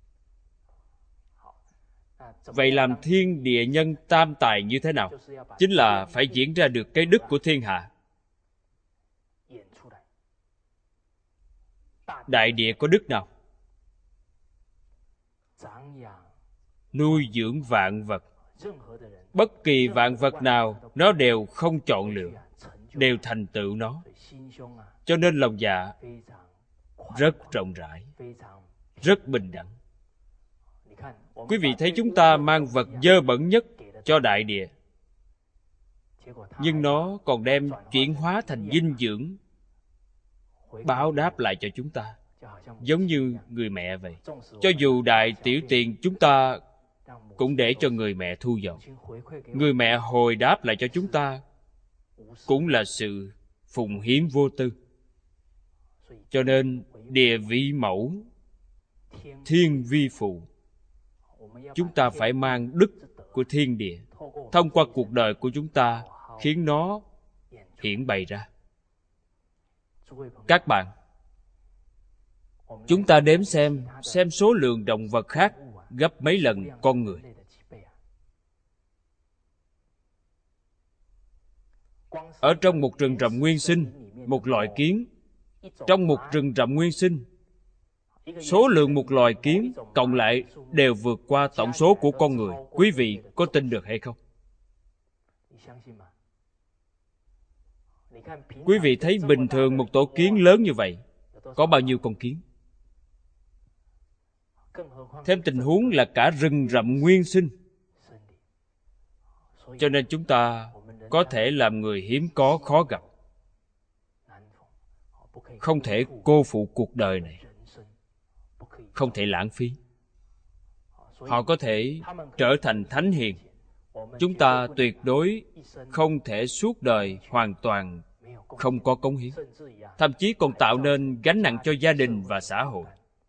Speaker 1: Vậy làm thiên, địa, nhân, tam tài như thế nào? Chính là phải diễn ra được cái đức của thiên hạ. Đại địa có đức nào? Nuôi dưỡng vạn vật. Bất kỳ vạn vật nào nó đều không chọn lựa, đều thành tựu nó. Cho nên lòng dạ rất rộng rãi, rất bình đẳng. Quý vị thấy chúng ta mang vật dơ bẩn nhất cho đại địa, nhưng nó còn đem chuyển hóa thành dinh dưỡng, báo đáp lại cho chúng ta. Giống như người mẹ vậy. Cho dù đại tiểu tiện chúng ta cũng để cho người mẹ thu dọn. Người mẹ hồi đáp lại cho chúng ta cũng là sự phụng hiến vô tư. Cho nên địa vi mẫu, thiên vi phụ. Chúng ta phải mang đức của thiên địa, thông qua cuộc đời của chúng ta, khiến nó hiển bày ra. Các bạn, chúng ta đếm xem, xem số lượng động vật khác gấp mấy lần con người. Ở trong một rừng rậm nguyên sinh, một loài kiến, trong một rừng rậm nguyên sinh, số lượng một loài kiến cộng lại đều vượt qua tổng số của con người. Quý vị có tin được hay không? Quý vị thấy bình thường một tổ kiến lớn như vậy có bao nhiêu con kiến? Thêm tình huống là cả rừng rậm nguyên sinh. Cho nên chúng ta có thể làm người hiếm có khó gặp. Không thể cô phụ cuộc đời này, không thể lãng phí. Họ có thể trở thành thánh hiền. Chúng ta tuyệt đối không thể suốt đời hoàn toàn không có cống hiến, thậm chí còn tạo nên gánh nặng cho gia đình và xã hội.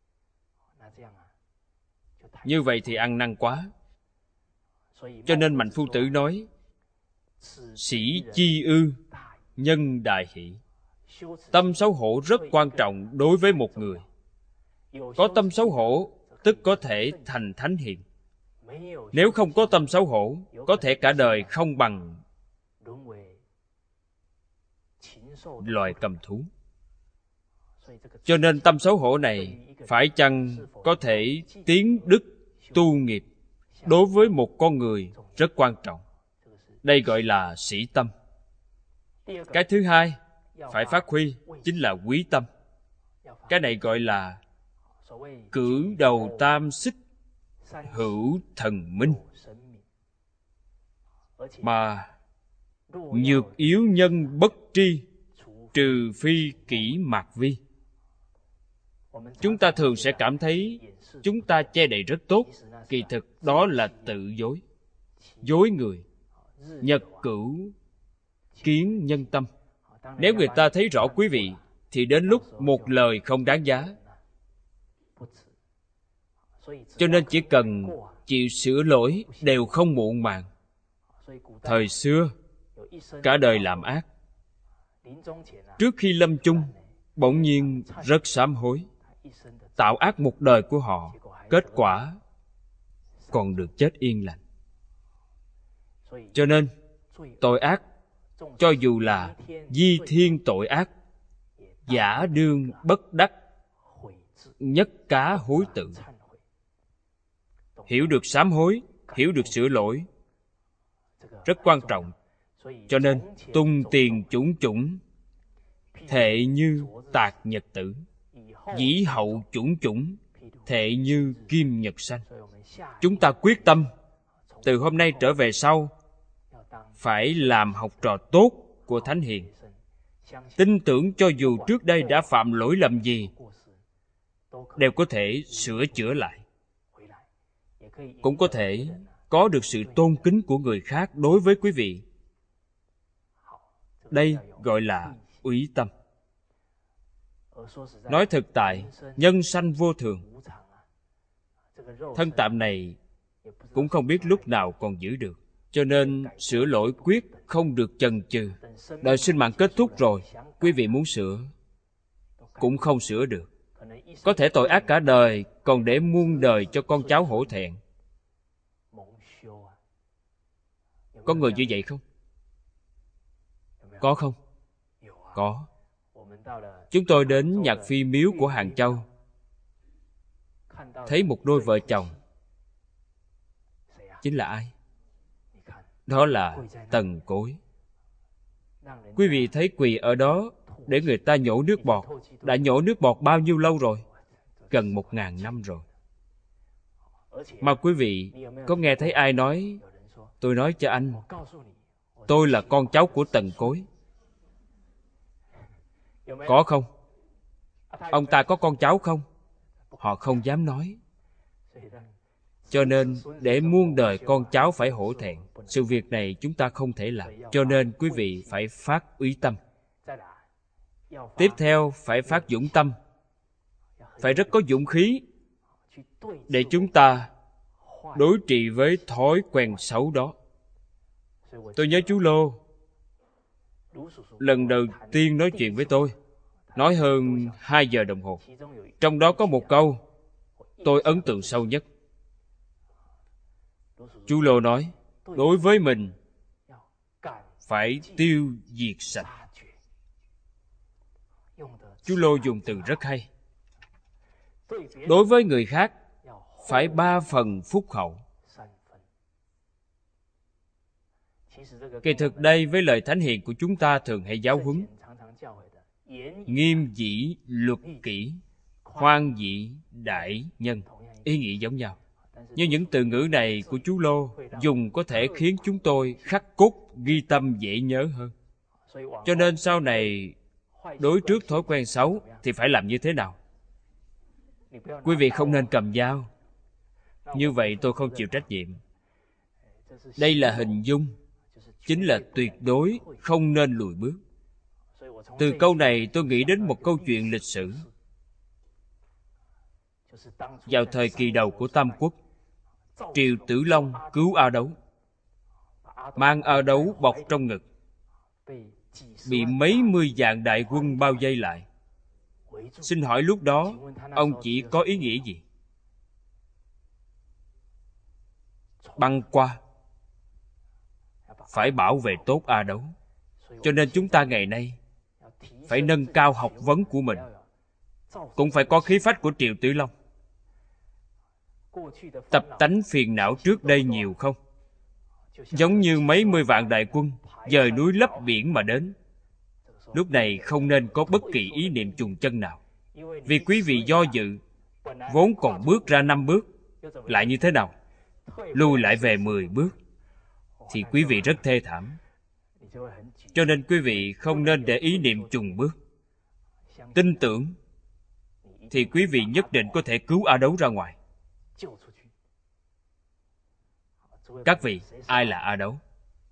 Speaker 1: Như vậy thì ăn năn quá. Cho nên Mạnh Phu Tử nói: sĩ chi ư, nhân đại hỷ. Tâm xấu hổ rất quan trọng đối với một người. Có tâm xấu hổ tức có thể thành thánh hiền. Nếu không có tâm xấu hổ, có thể cả đời không bằng loài cầm thú. Cho nên tâm xấu hổ này phải chăng có thể tiến đức tu nghiệp đối với một con người rất quan trọng. Đây gọi là sĩ tâm. Cái thứ hai phải phát huy chính là quý tâm. Cái này gọi là cử đầu tam xích hữu thần minh. Mà nhược yếu nhân bất tri, trừ phi kỷ mạc vi. Chúng ta thường sẽ cảm thấy chúng ta che đậy rất tốt. Kỳ thực đó là tự dối. Dối người. Nhật cửu kiến nhân tâm. Nếu người ta thấy rõ quý vị, thì đến lúc một lời không đáng giá. Cho nên chỉ cần chịu sửa lỗi đều không muộn màng. Thời xưa cả đời làm ác, trước khi lâm chung bỗng nhiên rất sám hối. Tạo ác một đời của họ, kết quả còn được chết yên lành. Cho nên tội ác, cho dù là di thiên tội ác, giả đương bất đắc, nhất cá hối tự. Hiểu được sám hối, hiểu được sửa lỗi rất quan trọng. Cho nên tung tiền chủng chủng, thệ như tạc nhật tử. Dĩ hậu chủng chủng, thệ như kim nhật sanh. Chúng ta quyết tâm từ hôm nay trở về sau phải làm học trò tốt của thánh hiền. Tin tưởng cho dù trước đây đã phạm lỗi lầm gì đều có thể sửa chữa lại, cũng có thể có được sự tôn kính của người khác đối với quý vị. Đây gọi là úy tâm. Nói thực tại, nhân sanh vô thường. Thân tạm này cũng không biết lúc nào còn giữ được. Cho nên sửa lỗi quyết không được chần chừ. Đời sinh mạng kết thúc rồi, quý vị muốn sửa cũng không sửa được. Có thể tội ác cả đời, còn để muôn đời cho con cháu hổ thẹn. Có người như vậy không? Có không? Có. Chúng tôi đến nhạc phi miếu của Hàng Châu, thấy một đôi vợ chồng. Chính là ai? Đó là Tần Cối. Quý vị thấy quỳ ở đó để người ta nhổ nước bọt. Đã nhổ nước bọt bao nhiêu lâu rồi? Gần một ngàn năm rồi. Mà quý vị có nghe thấy ai nói: tôi nói cho anh, tôi là con cháu của Tần Cối? Có không? Ông ta có con cháu không? Họ không dám nói. Cho nên để muôn đời con cháu phải hổ thẹn, sự việc này chúng ta không thể làm. Cho nên quý vị phải phát úy tâm. Tiếp theo phải phát dũng tâm. Phải rất có dũng khí để chúng ta đối trị với thói quen xấu đó. Tôi nhớ chú Lô lần đầu tiên nói chuyện với tôi, nói hơn hai giờ đồng hồ. Trong đó có một câu tôi ấn tượng sâu nhất. Chú Lô nói, đối với mình phải tiêu diệt sạch. Chú Lô dùng từ rất hay. Đối với người khác phải ba phần phúc hậu. Kỳ thực đây với lời thánh hiền của chúng ta thường hay giáo huấn: nghiêm dĩ luật kỷ, hoan dĩ đại nhân, ý nghĩa giống nhau. Nhưng những từ ngữ này của chú Lô dùng có thể khiến chúng tôi khắc cốt ghi tâm dễ nhớ hơn. Cho nên sau này đối trước thói quen xấu thì phải làm như thế nào? Quý vị không nên cầm dao. Như vậy tôi không chịu trách nhiệm. Đây là hình dung, chính là tuyệt đối không nên lùi bước. Từ câu này tôi nghĩ đến một câu chuyện lịch sử. Vào thời kỳ đầu của Tam Quốc, Triều Tử Long cứu A Đấu, mang A Đấu bọc trong ngực, bị mấy mươi vạn đại quân bao vây lại. Xin hỏi lúc đó ông chỉ có ý nghĩa gì? Băng qua, phải bảo vệ tốt A Đấu. Cho nên chúng ta ngày nay phải nâng cao học vấn của mình, cũng phải có khí phách của Triều Tử Long. Tập tánh phiền não trước đây nhiều không? Giống như mấy mươi vạn đại quân dời núi lấp biển mà đến. Lúc này không nên có bất kỳ ý niệm chùng chân nào. Vì quý vị do dự, vốn còn bước ra năm bước, lại như thế nào? Lùi lại về mười bước, thì quý vị rất thê thảm. Cho nên quý vị không nên để ý niệm chùng bước. Tin tưởng thì quý vị nhất định có thể cứu A Đấu ra ngoài. Các vị, ai là A Đấu?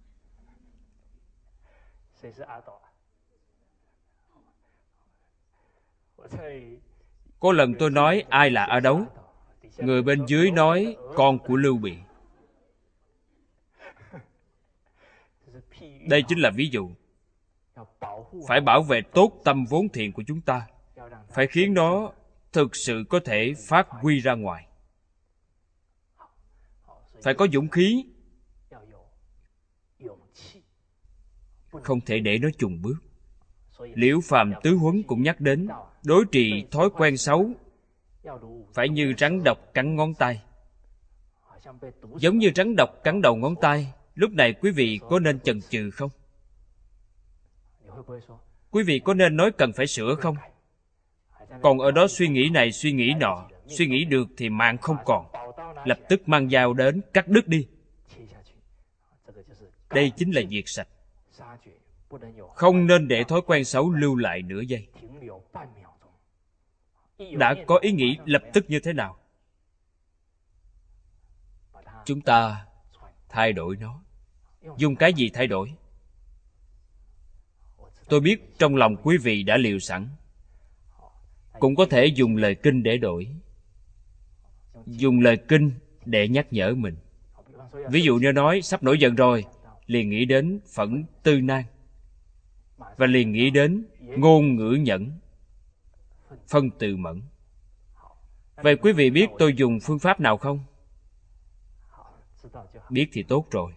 Speaker 1: Có lần tôi nói ai là A Đấu, người bên dưới nói con của Lưu Bị. Đây chính là ví dụ. Phải bảo vệ tốt tâm vốn thiện của chúng ta, phải khiến nó thực sự có thể phát huy ra ngoài. Phải có dũng khí, không thể để nó chùng bước. Liễu Phàm Tứ Huấn cũng nhắc đến, đối trị thói quen xấu phải như rắn độc cắn ngón tay. Giống như rắn độc cắn đầu ngón tay, lúc này quý vị có nên chần chừ không? Quý vị có nên nói cần phải sửa không? Còn ở đó suy nghĩ này suy nghĩ nọ, suy nghĩ được thì mạng không còn, lập tức mang dao đến cắt đứt đi. Đây chính là diệt sạch. Không nên để thói quen xấu lưu lại nửa giây. Đã có ý nghĩ lập tức như thế nào? Chúng ta thay đổi nó. Dùng cái gì thay đổi? Tôi biết trong lòng quý vị đã liều sẵn. Cũng có thể dùng lời kinh để đổi. Dùng lời kinh để nhắc nhở mình. Ví dụ như nói sắp nổi giận rồi, liền nghĩ đến Phẫn Tư Nan, và liền nghĩ đến ngôn ngữ nhẫn, phân từ mẫn. Vậy quý vị biết tôi dùng phương pháp nào không? Biết thì tốt rồi.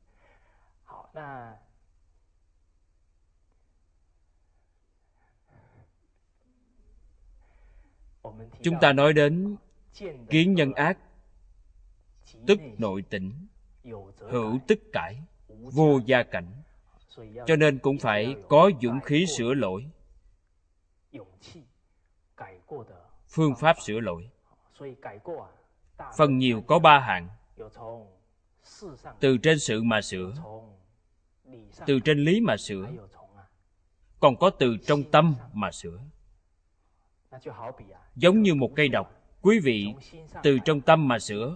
Speaker 1: Chúng ta nói đến kiến nhân ác, tức nội tỉnh, hữu tức cải, vô gia cảnh. Cho nên cũng phải có dũng khí sửa lỗi, phương pháp sửa lỗi. Phần nhiều có ba hạng. Từ trên sự mà sửa, từ trên lý mà sửa, còn có từ trong tâm mà sửa. Giống như một cây độc, quý vị từ trong tâm mà sửa,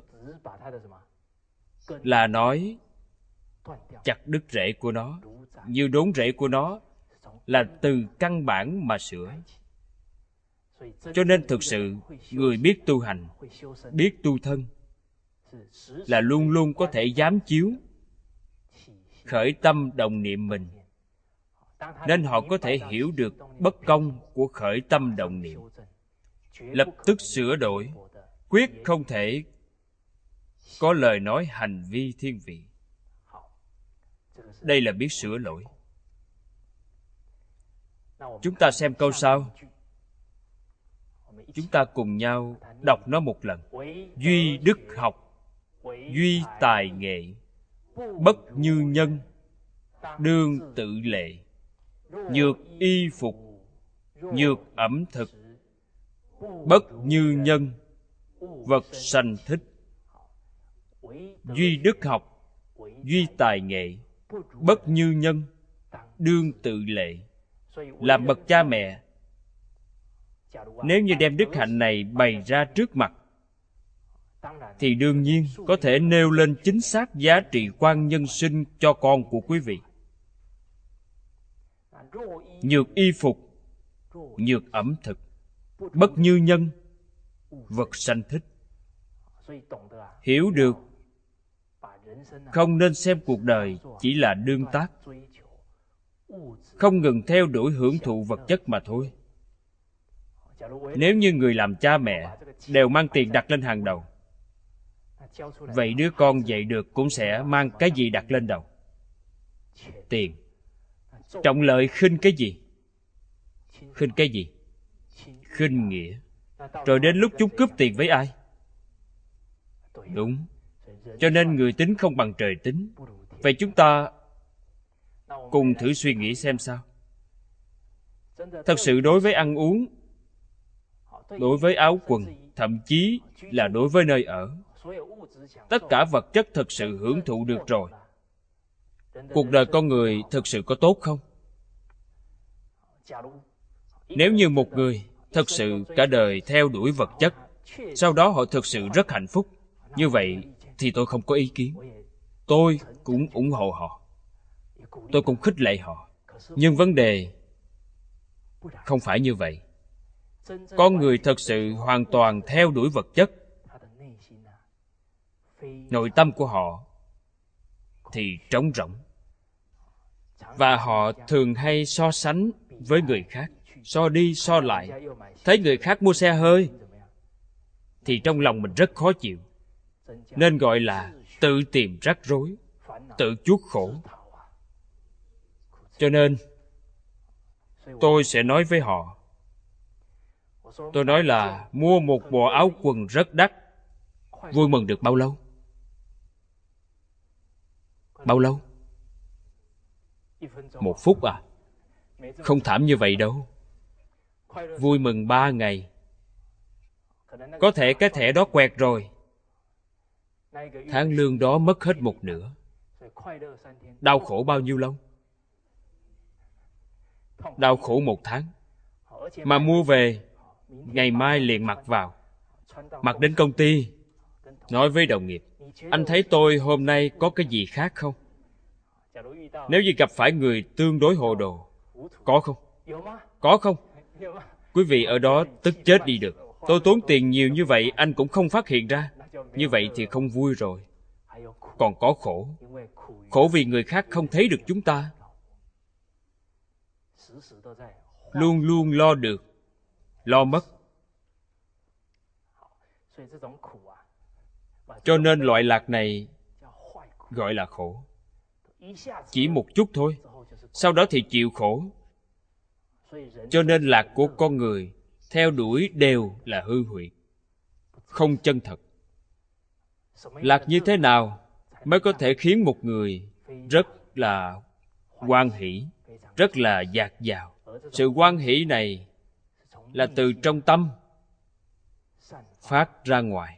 Speaker 1: là nói chặt đứt rễ của nó, như đốn rễ của nó, là từ căn bản mà sửa. Cho nên thực sự, người biết tu hành, biết tu thân, là luôn luôn có thể dám chiếu, khởi tâm đồng niệm mình. Nên họ có thể hiểu được bất công của khởi tâm đồng niệm, lập tức sửa đổi, quyết không thể có lời nói hành vi thiên vị. Đây là biết sửa lỗi. Chúng ta xem câu sau. Chúng ta cùng nhau đọc nó một lần. Duy đức học, duy tài nghệ, bất như nhân, đương tự lệ, nhược y phục, nhược ẩm thực, bất như nhân, vật sanh thích. Duy đức học, duy tài nghệ, bất như nhân, đương tự lệ. Làm bậc cha mẹ, nếu như đem đức hạnh này bày ra trước mặt, thì đương nhiên có thể nêu lên chính xác giá trị quan nhân sinh cho con của quý vị. Nhược y phục, nhược ẩm thực, bất như nhân, vật sanh thích. Hiểu được không nên xem cuộc đời chỉ là đương tác, không ngừng theo đuổi hưởng thụ vật chất mà thôi. Nếu như người làm cha mẹ đều mang tiền đặt lên hàng đầu, vậy đứa con dạy được cũng sẽ mang cái gì đặt lên đầu? Tiền. Trọng lợi khinh cái gì? Khinh cái gì? Khinh nghĩa. Rồi đến lúc chúng cướp tiền với ai? Đúng. Cho nên người tính không bằng trời tính. Vậy chúng ta cùng thử suy nghĩ xem sao. Thật sự đối với ăn uống, đối với áo quần, thậm chí là đối với nơi ở, tất cả vật chất thực sự hưởng thụ được rồi, cuộc đời con người thực sự có tốt không? Nếu như một người thật sự cả đời theo đuổi vật chất, sau đó họ thực sự rất hạnh phúc, như vậy thì tôi không có ý kiến. Tôi cũng ủng hộ họ, tôi cũng khích lệ họ. Nhưng vấn đề không phải như vậy. Con người thật sự hoàn toàn theo đuổi vật chất, nội tâm của họ thì trống rỗng. Và họ thường hay so sánh với người khác, so đi so lại. Thấy người khác mua xe hơi thì trong lòng mình rất khó chịu, nên gọi là tự tìm rắc rối, tự chuốc khổ. Cho nên tôi sẽ nói với họ, tôi nói là mua một bộ áo quần rất đắt, vui mừng được bao lâu? Bao lâu? Một phút à? Không thảm như vậy đâu. Vui mừng ba ngày. Có thể cái thẻ đó quẹt rồi, tháng lương đó mất hết một nửa. Đau khổ bao nhiêu lâu? Đau khổ một tháng. Mà mua về, ngày mai liền mặc vào. Mặc đến công ty, nói với đồng nghiệp, anh thấy tôi hôm nay có cái gì khác không? Nếu như gặp phải người tương đối hồ đồ, có không? Có không? Quý vị ở đó tức chết đi được. Tôi tốn tiền nhiều như vậy anh cũng không phát hiện ra. Như vậy thì không vui rồi. Còn có khổ. Khổ vì người khác không thấy được chúng ta. Luôn luôn lo được, lo mất. Cho nên loại lạc này gọi là khổ. Chỉ một chút thôi, sau đó thì chịu khổ. Cho nên lạc của con người theo đuổi đều là hư huyễn, không chân thật. Lạc như thế nào mới có thể khiến một người rất là hoan hỷ, rất là dạt dào? Sự hoan hỷ này là từ trong tâm phát ra ngoài.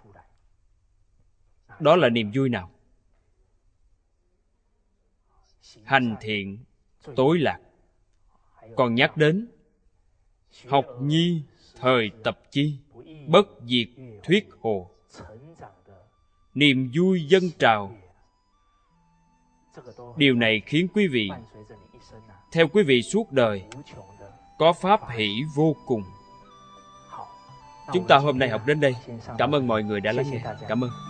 Speaker 1: Đó là niềm vui nào? Hành thiện, tối lạc. Còn nhắc đến học nhi, thời tập chi, bất diệt thuyết hồ. Niềm vui dâng trào. Điều này khiến quý vị, theo quý vị suốt đời, có pháp hỷ vô cùng. Chúng ta hôm nay học đến đây. Cảm ơn mọi người đã lắng nghe. Cảm ơn.